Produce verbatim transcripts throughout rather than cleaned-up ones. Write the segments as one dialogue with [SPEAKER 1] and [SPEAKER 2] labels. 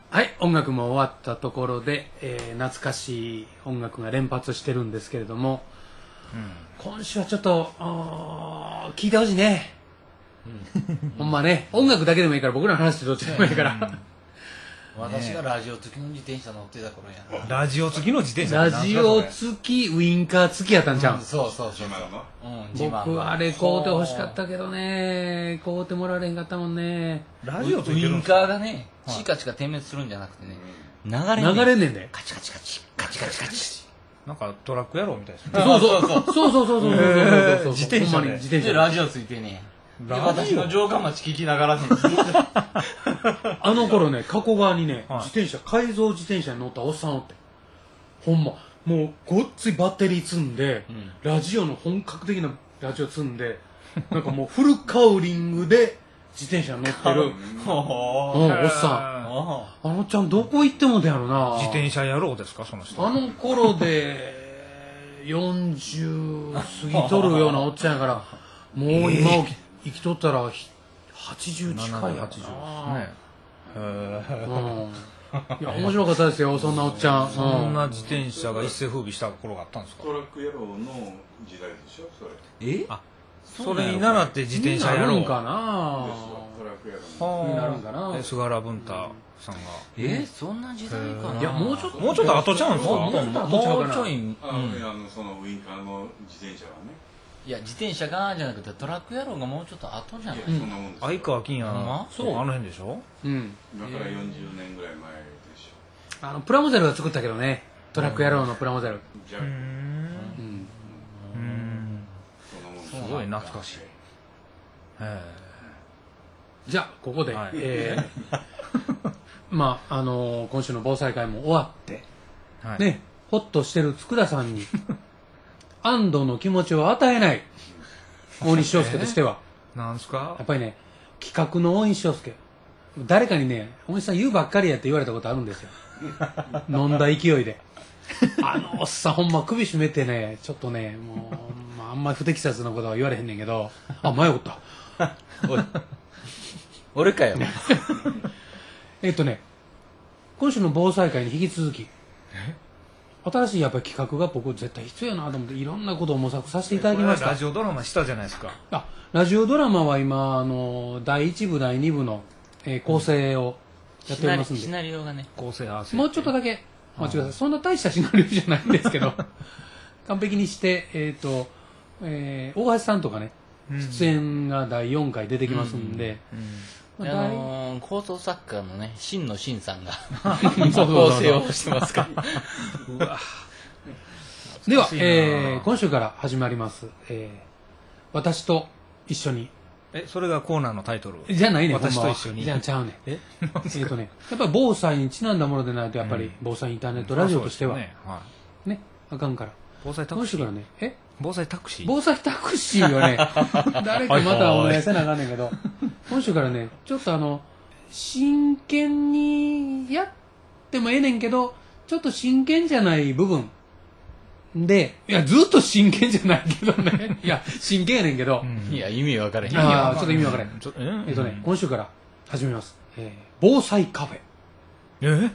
[SPEAKER 1] はい、音楽も終わったところで、えー、懐かしい音楽が連発してるんですけれども、うん、今週はちょっと聴いてほしいね、うん、ほんまね、音楽だけでもいいから、僕らの話ってどっちでもいいから、うん
[SPEAKER 2] 私がラジオ付きの自転車乗ってた頃や
[SPEAKER 3] な。ラジオ付きの自転車
[SPEAKER 1] ラジオ付きウインカー付きやったんちゃう、うん、
[SPEAKER 2] そうそうそう、
[SPEAKER 1] うん、僕あれ買うてほしかったけどね、買うてもらえへんかったもんね。
[SPEAKER 2] ラジオ付いてるウインカーがね、チカチカ点滅するんじゃなくてね、流れん
[SPEAKER 1] 流れんねんで、
[SPEAKER 2] カチカチカチカチカチカチ、
[SPEAKER 3] なんかトラック野郎みたいですね。
[SPEAKER 1] そうそうそうそうそうそうそうそう、
[SPEAKER 3] 自転車で
[SPEAKER 1] 自転車で
[SPEAKER 2] ラジオ付いてね、で私の城下町聞きながらね
[SPEAKER 1] あの頃ね、加古川にね、
[SPEAKER 3] はい、
[SPEAKER 1] 自転車改造自転車に乗ったおっさんおって、ほんまもうごっついバッテリー積んで、うん、ラジオの本格的なラジオ積んでなんかもうフルカウリングで自転車に乗ってる、うん、おっさん、あのちゃんどこ行ってもだやろな。
[SPEAKER 3] 自転車野郎ですかその人。
[SPEAKER 1] あの頃でよんじゅう過ぎとるようなおっちゃんやからもう今を生きとったらはちじゅう近いやろな。ね、へー、いや面白かったですよ、そんなおっちゃん。
[SPEAKER 3] そんな自転車が一世風靡した頃があったんですか。
[SPEAKER 4] トラック野郎の時代でしょそれ。
[SPEAKER 3] え、あ、それに習って自転車野郎
[SPEAKER 1] になるんかな。
[SPEAKER 4] トラック野郎
[SPEAKER 1] になるんかな。
[SPEAKER 3] 菅原文太さんが、
[SPEAKER 2] え、そんな時代かな。
[SPEAKER 1] いやもうちょっと
[SPEAKER 3] もうちょっと後ちゃうんですか。
[SPEAKER 1] もうちょっと後ちゃうかな。
[SPEAKER 4] あのそのウインカーの自転車はね。
[SPEAKER 2] いや自転車がじゃなくてトラック野郎がもうちょっと後じゃない。
[SPEAKER 3] 相川金也の、そうあの辺でしょ。
[SPEAKER 1] うん。
[SPEAKER 4] 今からよんじゅうねんぐらい前でしょ。
[SPEAKER 1] あのプラモデルが作ったけどね、トラック野郎のプラモデル。
[SPEAKER 4] じゃあ、
[SPEAKER 3] うん、うん、すごい懐かしい。
[SPEAKER 1] じゃあここで、はい、えー、まああのー、今週の防災会も終わって、はい、ね、ホッとしてる佃さんに安堵の気持ちを与えない大西翔介としては、
[SPEAKER 3] えー、なんすか。
[SPEAKER 1] やっぱりね、企画の大西翔介、誰かにね、大西さん言うばっかりやって言われたことあるんですよ飲んだ勢いであのおっさんほんま首絞めてね、ちょっとねもう、まあ、あんまり不適切なことは言われへんねんけど、あ、前おった
[SPEAKER 2] 俺かよ
[SPEAKER 1] えっとね、今週の防災会に引き続き新しいやっぱり企画が僕絶対必要やなと思っていろんなことを模索させていただきました。
[SPEAKER 3] ラジオドラマしたじゃないですか。
[SPEAKER 1] あ、ラジオドラマは今あのだいいち部だいに部の、えー、構成をやっておりますんで、
[SPEAKER 2] シナリオがね、
[SPEAKER 3] 構成合わせ
[SPEAKER 1] もうちょっとだけお待ちください。そんな大したシナリオじゃないんですけど完璧にしてえっ、ー、と、えー、大橋さんとかね、出演がだいよんかい出てきますんで、
[SPEAKER 2] あのー、構想作家のね、新野真さんが構成をしてますからうわ
[SPEAKER 1] では、えー、今週から始まります、えー、私と一緒に、
[SPEAKER 3] え、それがコーナーのタイトル
[SPEAKER 1] じゃないね、
[SPEAKER 3] 私と一緒に
[SPEAKER 1] じゃあちゃうねええーとね、やっぱり防災にちなんだものでないとやっぱり防災インターネットラジオとしては、うん、ね、はい、ね、あかんから。
[SPEAKER 3] 防災タクシー、今週からね、
[SPEAKER 1] え
[SPEAKER 3] 防災タクシー
[SPEAKER 1] 防災タクシーはね誰かまたお願いせなあかんねんけど今週からね、ちょっとあの真剣にやってもええねんけど、ちょっと真剣じゃない部分で、いやずっと真剣じゃないけどねいや真剣やねんけど、
[SPEAKER 2] うん、いや意味分からへん。
[SPEAKER 1] ああ、ちょっと意味分からへん。ちょえっとね、今週から始めます、えー、防災カフェ。
[SPEAKER 3] え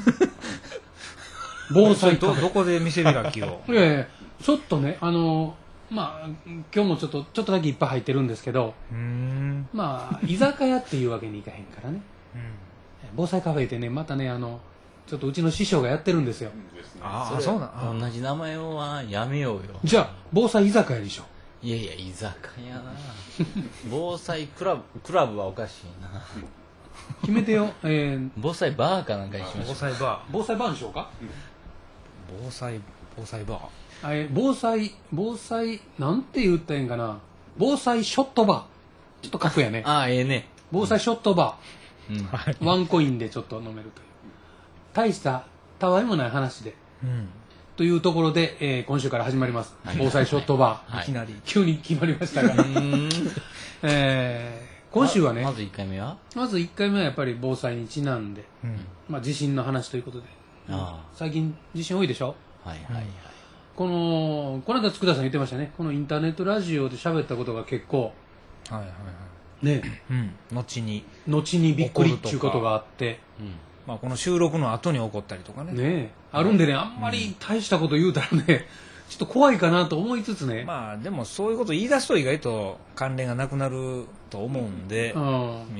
[SPEAKER 3] 防災カフェ ど, どこで店開きを
[SPEAKER 1] いやいや、ちょっとね、あのー、まあ今日もちょっとちょっとだけいっぱい入ってるんですけど、うーん、まあ居酒屋っていうわけにいかへんからね、うん、防災カフェってね、またね、あのちょっとうちの師匠がやってるんですよ。
[SPEAKER 2] ああ、そうなの。同じ名前はやめようよ。
[SPEAKER 1] じゃあ防災居酒屋でしょ。
[SPEAKER 2] いやいや、居酒屋な防災クラブクラブはおかしいな
[SPEAKER 1] 決めてよ、えー、
[SPEAKER 2] 防災バーかなんかにしましょう。
[SPEAKER 3] 防災バー、
[SPEAKER 1] 防災バーにしようか、
[SPEAKER 3] うん、防災防災バー、
[SPEAKER 1] えー、防災防災なんて言ったらいいんかな、防災ショットバー、ちょっとかっこいいやね
[SPEAKER 2] ああ、ええね、
[SPEAKER 1] 防災ショットバー、
[SPEAKER 2] うん、
[SPEAKER 1] ワンコインでちょっと飲めるという大したたわいもない話で、うん、というところで、えー、今週から始まります、はい、防災ショットバー、はい、いきなり急に決まりましたがえー、今週はね、
[SPEAKER 2] まずいっかいめは
[SPEAKER 1] まずいっかいめはやっぱり防災にちなんで、うん、まあ、地震の話ということで、あ、最近地震多いでしょ。
[SPEAKER 2] はいはいはい、
[SPEAKER 1] このこの間佃さん言ってましたね、このインターネットラジオで喋ったことが結構、はいはいはい、ね、うん、
[SPEAKER 3] 後に
[SPEAKER 1] 後にびっくりっていうことがあって、
[SPEAKER 3] まあ、この収録の後に起こったりとかね。
[SPEAKER 1] ねえあるんでね、あんまり大したこと言うたらね、ちょっと怖いかなと思いつつね。
[SPEAKER 3] まあでもそういうこと言い出すと意外と関連がなくなると思うんで、
[SPEAKER 1] うん、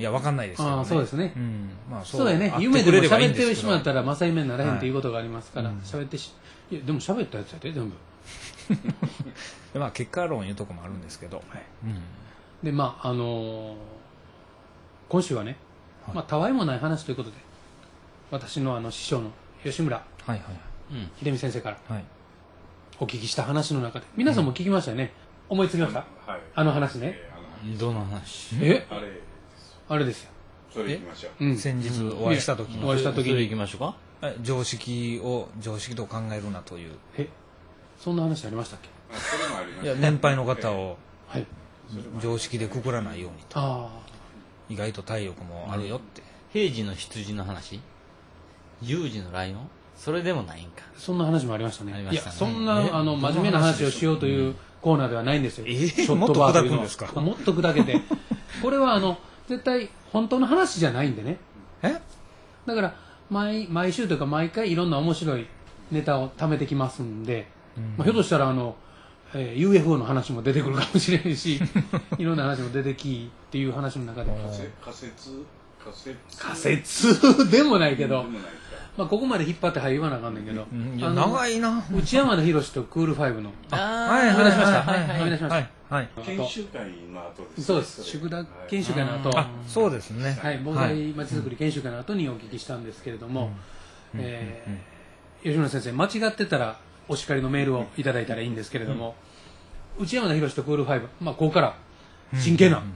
[SPEAKER 3] いやわかんないですけどね。
[SPEAKER 1] あそうですね。
[SPEAKER 3] うん、まあ
[SPEAKER 1] そうだよね。夢でも喋ってしまったら正夢にならへんっていうことがありますから、喋、はい、ってし、いやでも喋ったやつやで全部。
[SPEAKER 3] まあ結果論いうとこもあるんですけど。はい、
[SPEAKER 1] うん、でまああのー、今週はね、はい、まあたわいもない話ということで、私のあの師匠の吉村秀美先生から。はいお聞きした話の中で皆さんも聞きましたよね、うん、思いつきました、はい、あの話ね、
[SPEAKER 2] えー、どの話
[SPEAKER 1] えあれあれですよ
[SPEAKER 4] それ行きましょう、
[SPEAKER 3] うん、先日お会いした時に、
[SPEAKER 2] お会いした時に行きましょうか
[SPEAKER 3] 常識を常識と考えるなという
[SPEAKER 1] えそんな話ありましたっけ
[SPEAKER 4] あそれもありました、
[SPEAKER 3] いや年配の方を常識でくくらないようにと、あ意外と体力もあるよって、
[SPEAKER 2] 平時の羊の話有事のライオンそれでもないんか
[SPEAKER 1] そんな話もありましたね。
[SPEAKER 2] ありましたね。
[SPEAKER 1] いやそんなあの真面目な話をしようというコーナーではないんですよ、
[SPEAKER 3] えー、ショットバーというのは
[SPEAKER 1] もっと砕けてこれはあの絶対本当の話じゃないんでね。
[SPEAKER 3] え
[SPEAKER 1] だから 毎, 毎週というか毎回いろんな面白いネタを貯めてきますんで、うんまあ、ひょっとしたらあの、えー、ユーエフオー の話も出てくるかもしれんしいろんな話も出てきっていう話の中で
[SPEAKER 4] 仮説
[SPEAKER 1] 仮説仮説でもないけどまあここまで引っ張って言わなあかんねんけど、
[SPEAKER 3] うん、いや長いな
[SPEAKER 1] 内山田博とクールファイブの
[SPEAKER 2] あ
[SPEAKER 1] あ思い出しました思い出しました
[SPEAKER 4] はい研修会の後です、ね、
[SPEAKER 1] そうです宿田研修会の後、
[SPEAKER 3] はい、あそうですね
[SPEAKER 1] はい防災まちづくり研修会の後にお聞きしたんですけれども、うんえーうん、吉村先生間違ってたらお叱りのメールをいただいたらいいんですけれども、うん、内山田博とクールファイブまあここから真剣な、うん、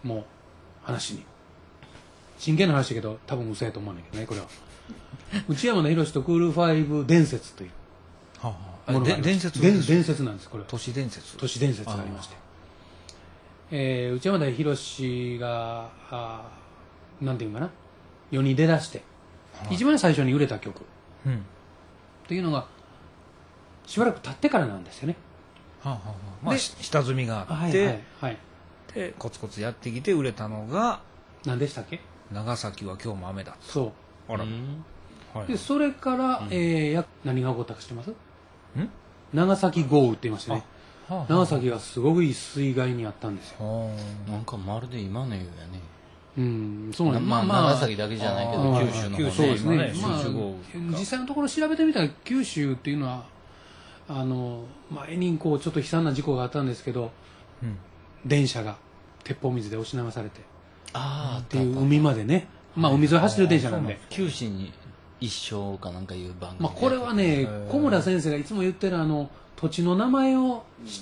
[SPEAKER 1] もう話に真剣な話だけど多分嘘やと思うんだけどねこれは内山田博とクールファイブ伝説という
[SPEAKER 3] ものがありまして伝説
[SPEAKER 1] 伝伝説なんですこれ
[SPEAKER 3] 都市伝説
[SPEAKER 1] 都市伝説がありまして、えー、内山田博があなんていうかな世に出だして、はい、一番最初に売れた曲、うん、っていうのがしばらく経ってからなんですよね、
[SPEAKER 3] はあはあまあ、下積みがあって、はいはいはい、でコツコツやってきて売れたのが
[SPEAKER 1] 何でしたっけ
[SPEAKER 3] 長崎は今日も雨だった
[SPEAKER 1] そう
[SPEAKER 3] あら、
[SPEAKER 1] うんはい、でそれから、うんえー、や何が起こったか知ってます？
[SPEAKER 3] ん
[SPEAKER 1] 長崎豪雨って言いましてね、はあはあ、長崎がすごくいい水害にあったんですよ、
[SPEAKER 2] はあ、なんかまるで今のようやね
[SPEAKER 1] うんそうなん
[SPEAKER 2] まあ、まあ、長崎だけじゃないけど九州の方ね
[SPEAKER 1] そうですね、
[SPEAKER 2] まあ、
[SPEAKER 1] 実際のところ調べてみたら九州っていうのはあの前にこうちょっと悲惨な事故があったんですけど、うん、電車が鉄砲水で押し流されて
[SPEAKER 2] あ
[SPEAKER 1] っていう海までねまあ海沿い走る電車なんで
[SPEAKER 2] 九州に一生かなんかいう番組、
[SPEAKER 1] まあ、これはね小村先生がいつも言ってるあの土地の名前を知って、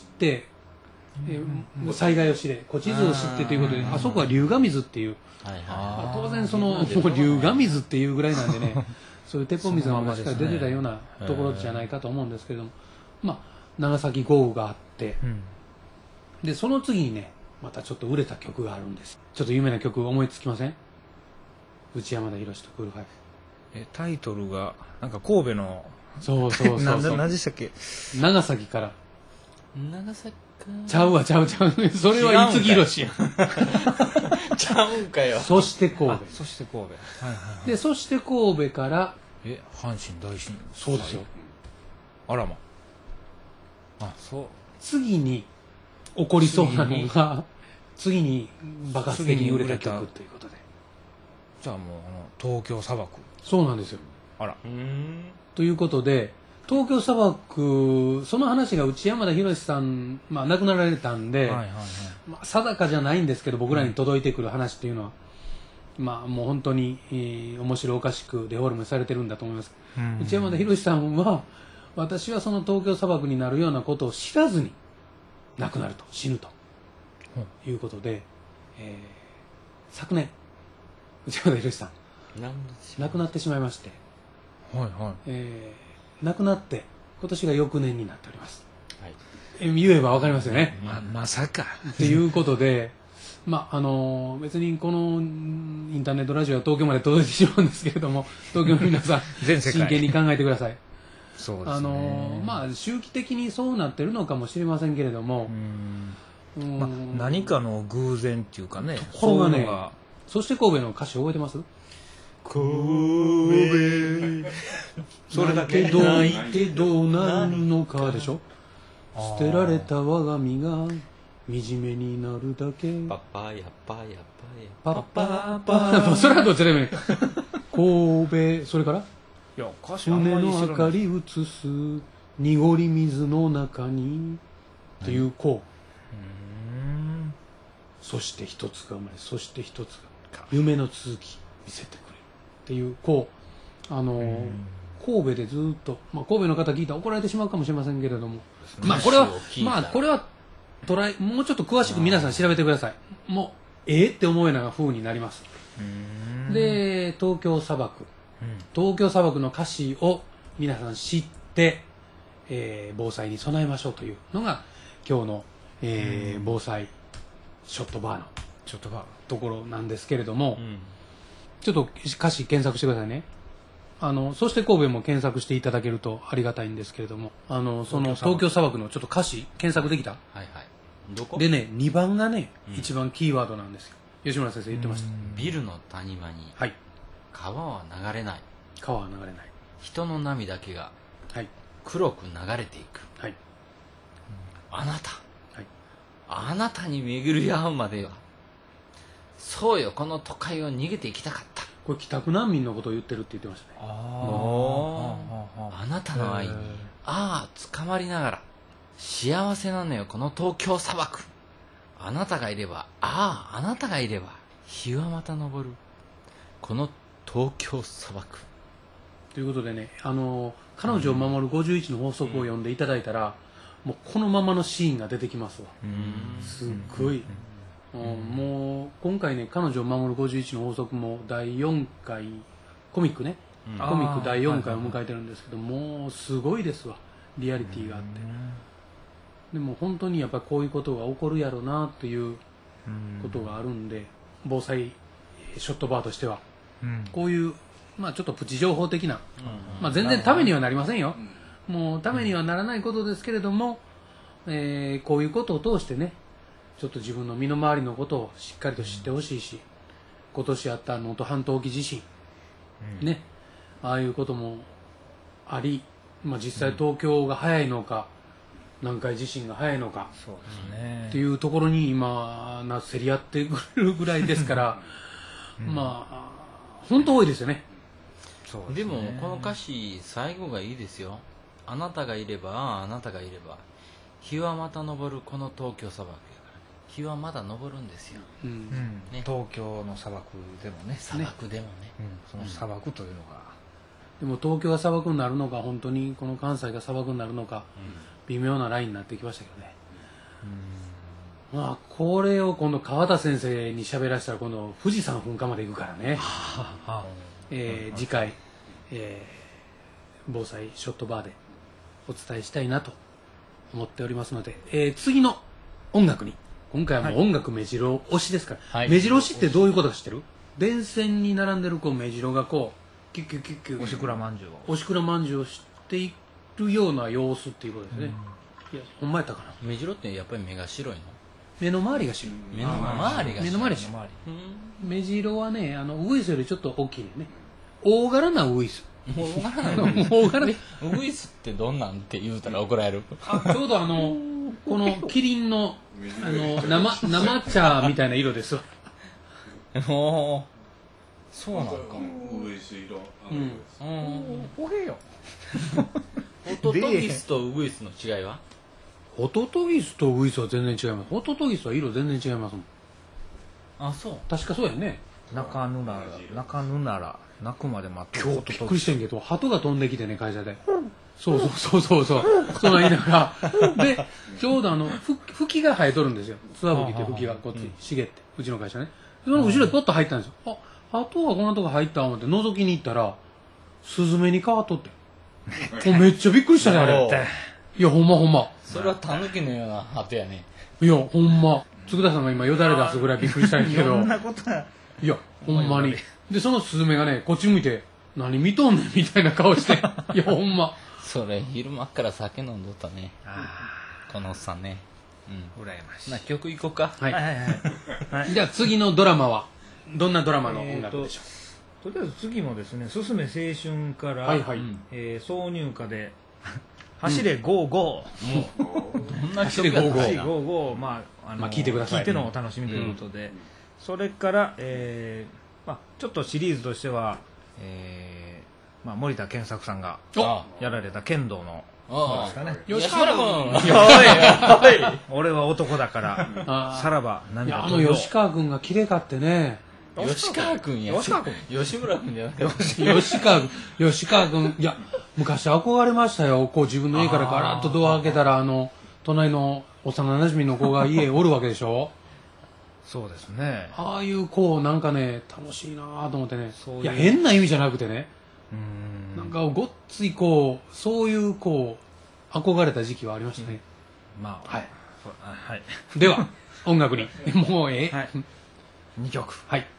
[SPEAKER 1] うん、え災害を知れ古地図を知ってということで あ, あそこは龍河水っていう、はいはいまあ、当然その龍河水っていうぐらいなんでねそういう鉄砲水が昔から出てたようなところじゃないかと思うんですけれども、まあ、長崎豪雨があって、うん、でその次にねまたちょっと売れた曲があるんです。ちょっと有名な曲思いつきません？内山田博とクールファイブ
[SPEAKER 3] えタイトルがなんか神戸の
[SPEAKER 1] そうそうそうそう
[SPEAKER 3] 何でしたっけ
[SPEAKER 1] 長崎から
[SPEAKER 2] 長崎から
[SPEAKER 1] ちゃうわちゃうちゃうそれは五木ひろしや
[SPEAKER 2] ちゃうんかよ
[SPEAKER 1] そして神戸
[SPEAKER 3] そして神戸、はいはいはい、
[SPEAKER 1] でそして神戸から
[SPEAKER 3] え阪神大震災
[SPEAKER 1] そうですよ
[SPEAKER 3] あらまあそう
[SPEAKER 1] 次に起こりそうなのが次に爆発的に売れた曲ということで
[SPEAKER 3] じゃあもうあの東京砂漠
[SPEAKER 1] そうなんですよ
[SPEAKER 3] あらうん
[SPEAKER 1] ということで東京砂漠その話が内山田博さん、まあ、亡くなられたんで、はいはいはいまあ、定かじゃないんですけど僕らに届いてくる話っていうのは、うん、まあもう本当に、えー、面白おかしくデフォルメされてるんだと思います、うん、内山田博さんは私はその東京砂漠になるようなことを知らずに亡くなると死ぬと、うん、いうことで、えー、昨年内山田博さん亡くなってしまいまして、
[SPEAKER 3] はいはい
[SPEAKER 1] えー、亡くなって今年が翌年になっております、はいえー、言えば分かりますよね、
[SPEAKER 3] ま, まさか
[SPEAKER 1] っていうことでまああのー、別にこのインターネットラジオは東京まで届いてしまうんですけれども東京の皆さん真剣に考えてください
[SPEAKER 3] そうですね、
[SPEAKER 1] あのー、まあ周期的にそうなってるのかもしれませんけれども
[SPEAKER 3] うん、まあ、何かの偶然っていうかね
[SPEAKER 1] ところがねそして神戸の歌詞覚えてます？
[SPEAKER 3] 神それだけ
[SPEAKER 1] ないけどないけどなるのかでしょ。捨てられた我が身が惨めになるだけ。
[SPEAKER 2] パパヤパヤ
[SPEAKER 1] パッ
[SPEAKER 2] パヤ
[SPEAKER 1] パッパそれはどっちでもいい。神戸、それから
[SPEAKER 3] いや歌詞あんま
[SPEAKER 1] 船
[SPEAKER 3] り知らない
[SPEAKER 1] の明かり映す濁り水の中にっていうこう、
[SPEAKER 3] うーん
[SPEAKER 1] そして一つが生まれ、そして一つが夢の続き見せてくれるっていうこうあのー神戸でずっと、まあ、神戸の方聞いたら怒られてしまうかもしれませんけれども、まあこれはまあこれはトライもうちょっと詳しく皆さん調べてください。もうええって思うような風になります。で東京砂漠、東京砂漠の歌詞を皆さん知って、えー防災に備えましょうというのが今日の、えー防災ショットバーの
[SPEAKER 3] ちょっとが
[SPEAKER 1] ところなんですけれども、
[SPEAKER 2] うん
[SPEAKER 1] ちょっと歌詞検索してくださいね。あのそして神戸も検索していただけるとありがたいんですけれども、あのその東京砂漠のちょっと歌詞検索できた
[SPEAKER 2] はいはいどこ
[SPEAKER 1] でねにばんがね、
[SPEAKER 2] うん
[SPEAKER 1] 一番キーワードなんですよ。吉村先生言ってました。
[SPEAKER 2] ビルの谷間に
[SPEAKER 1] はい、
[SPEAKER 2] 川は流れない
[SPEAKER 1] 川は流れない。
[SPEAKER 2] 人の涙だけが
[SPEAKER 1] はい
[SPEAKER 2] 黒く流れていく
[SPEAKER 1] はい
[SPEAKER 2] あなた
[SPEAKER 1] はい
[SPEAKER 2] あなたに巡り合うまではそうよこの都会を逃げていきたかった
[SPEAKER 1] これ帰宅難民のことを言ってるって言ってましたね。
[SPEAKER 2] お
[SPEAKER 3] あ
[SPEAKER 2] あなたの愛にああ捕まりながら幸せなのよこの東京砂漠あなたがいればあああなたがいれば日はまた昇るこの東京砂漠
[SPEAKER 1] ということでね、あの彼女を守るごじゅういちの法則を読んでいただいたら、もうこのままのシーンが出てきますわ。すっごい、うんもう今回ね彼女を守るごじゅういちの法則もだいよんかいコミックね、
[SPEAKER 2] うん
[SPEAKER 1] コミックだいよんかいを迎えてるんですけど、もうすごいですわ、リアリティがあって。でも本当にやっぱりこういうことが起こるやろなっていうことがあるんで、防災ショットバーとしてはこういう、まあ、ちょっとプチ情報的な、まあ、全然ためにはなりませんよ、もうためにはならないことですけれども、えーこういうことを通してねちょっと自分の身の回りのことをしっかりと知ってほしいし、今年あった能登半島沖地震、ね、ああいうこともあり、まあ、実際東京が早いのか、南海地震が早いのか
[SPEAKER 3] そうですね
[SPEAKER 1] っていうところに今な競り合ってくれるぐらいですから、まあ本当多いですよね。
[SPEAKER 3] そう
[SPEAKER 2] でもこの歌詞最後がいいですよ。あなたがいればああなたがいれば日はまた昇るこの東京砂漠やから日はまだ昇るんですよ、
[SPEAKER 1] うん
[SPEAKER 3] うん
[SPEAKER 2] ね
[SPEAKER 3] 東京の砂漠でもね
[SPEAKER 2] 砂漠でもね
[SPEAKER 3] うんその砂漠というのが
[SPEAKER 1] でも東京が砂漠になるのか本当にこの関西が砂漠になるのか、微妙なラインになってきましたけどね、まあこれを今度川田先生に喋らせたら今度富士山噴火まで行くからね、えー次回、えー防災ショットバーでお伝えしたいなと思っておりますので、えー次の音楽に今回はもう音楽目白押しですから、
[SPEAKER 2] はい
[SPEAKER 1] 目白押しってどういうことか知ってる？電線に並んでるこう目白がこうキュッキュッキュッキュッ
[SPEAKER 3] おしくらまんじゅうを
[SPEAKER 1] おしくらまんじゅうをしているような様子っていうことですね、いやほんまやったかな、
[SPEAKER 2] 目白ってやっぱり目が白いの
[SPEAKER 1] 目の周りが白い、
[SPEAKER 2] 目の周りが
[SPEAKER 1] 目の周りが白い、
[SPEAKER 3] 周り
[SPEAKER 1] 目白はねあのウグイスよりちょっと大きいね、大柄なウグイス
[SPEAKER 2] もう分からない
[SPEAKER 1] 大柄な
[SPEAKER 2] ウグイスってどんなんって言うたら怒られる
[SPEAKER 1] あちょうどあのこのキリンのあの生生茶みたいな色ですわ。
[SPEAKER 2] おーそうなんか
[SPEAKER 4] ウグイス色
[SPEAKER 1] うん
[SPEAKER 2] うん
[SPEAKER 3] おへよ
[SPEAKER 2] ホトトギスとウグイスの違いは
[SPEAKER 1] ホトトギスとウグイスは全然違います。ホトトギスは色全然違いますもん。
[SPEAKER 2] あそう
[SPEAKER 1] 確かそうやね。
[SPEAKER 3] 泣かぬなら泣かぬなら泣くまで待って
[SPEAKER 1] 今日びっくりしてんけど鳩が飛んできてね会社で、そうそうそうそうそうそんなん言いながらでちょうどあのふ吹きが生えとるんですよ。ツワブキって吹きがこっち茂ってうちの会社ね、その後ろにポッと入ったんですよ。あ鳩はこんなとこ入った思って覗きに行ったらスズメに変わっとってもうめっちゃびっくりしたねあれ。いやほんまほんま
[SPEAKER 2] それはタヌキのような鳩やね
[SPEAKER 1] いやほんま佃田さんが今よだれ出すぐらいびっくりしたんやけど
[SPEAKER 3] そんなことはい
[SPEAKER 1] やほんまにでそのスズメがねこっち向いて何見とんねんみたいな顔していやほんま
[SPEAKER 2] それ昼間っから酒飲んどったね
[SPEAKER 3] あ
[SPEAKER 2] このおっさんねうん
[SPEAKER 3] あ羨ましい
[SPEAKER 2] な曲いこうか
[SPEAKER 1] はい、
[SPEAKER 3] はいはいはい
[SPEAKER 1] じゃあ次のドラマはどんなドラマの音楽でしょう？
[SPEAKER 3] とりあえず次もですね「すすめ青春」から、
[SPEAKER 1] はいはい
[SPEAKER 3] えー挿入歌で「走れゴーゴー」
[SPEAKER 2] もうどんな
[SPEAKER 1] 走れ
[SPEAKER 2] 曲やった
[SPEAKER 1] ゴーゴー
[SPEAKER 3] 走れゴーゴー、まああの
[SPEAKER 1] まあ聞いてください
[SPEAKER 3] 聞いてのお楽しみということで、それから、えーまあ、ちょっとシリーズとしては、えーまあ、森田健作さんが
[SPEAKER 2] あ
[SPEAKER 3] やられた剣道の
[SPEAKER 2] あ
[SPEAKER 3] ですかね。
[SPEAKER 2] 吉村君
[SPEAKER 3] 俺は男だから
[SPEAKER 1] あー
[SPEAKER 3] さらば
[SPEAKER 1] いやあ
[SPEAKER 3] 涙とよ
[SPEAKER 1] の吉川君がきれかってね
[SPEAKER 2] 吉川君や
[SPEAKER 3] 吉川君
[SPEAKER 2] 吉村君じゃなくて
[SPEAKER 1] 吉川君吉川君いや昔憧れましたよこう自分の家からガラッとドア開けたらあの隣の幼馴染の子が家おるわけでしょ
[SPEAKER 3] そうですね。
[SPEAKER 1] ああいうこうなんかね楽しいなと思ってね
[SPEAKER 3] そういう
[SPEAKER 1] いや変な意味じゃなくてね
[SPEAKER 3] うーん
[SPEAKER 1] なんかごっついこうそういうこう憧れた時期はありましたね、
[SPEAKER 3] まあ
[SPEAKER 1] はい
[SPEAKER 3] そうあはい
[SPEAKER 1] では音楽にもうええ
[SPEAKER 3] はいにきょく
[SPEAKER 1] はい